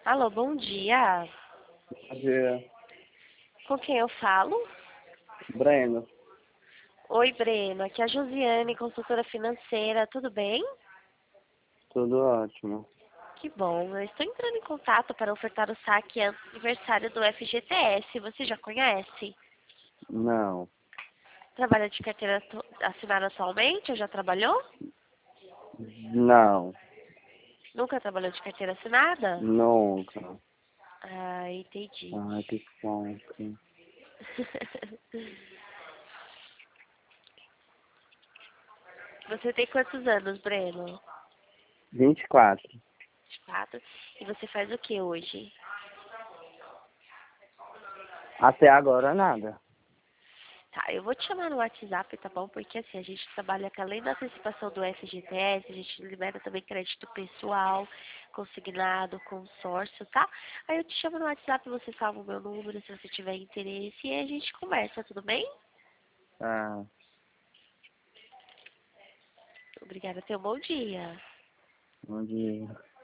Alô, bom dia. Bom dia, Com quem eu falo? Breno. Oi, Breno. Aqui é a Josiane, consultora financeira. Tudo bem? Tudo ótimo. Que bom. Eu estou entrando em contato para ofertar o saque aniversário do FGTS. Você já conhece? Não, Trabalha de carteira assinada atualmente ou já trabalhou? não, Nunca trabalhou de carteira assinada? nunca. Ah, entendi. Ai, que saco. Você tem quantos anos, Breno? 24. 24. E você faz o que hoje? Até agora nada. Tá, eu vou te chamar no WhatsApp, tá bom? Porque assim, a gente trabalha com além da antecipação do FGTS, a gente libera também crédito pessoal, consignado, consórcio, tá? Aí eu te chamo no WhatsApp, você salva o meu número se você tiver interesse e a gente conversa, tudo bem? Ah, Obrigada, tenha um bom dia. bom dia.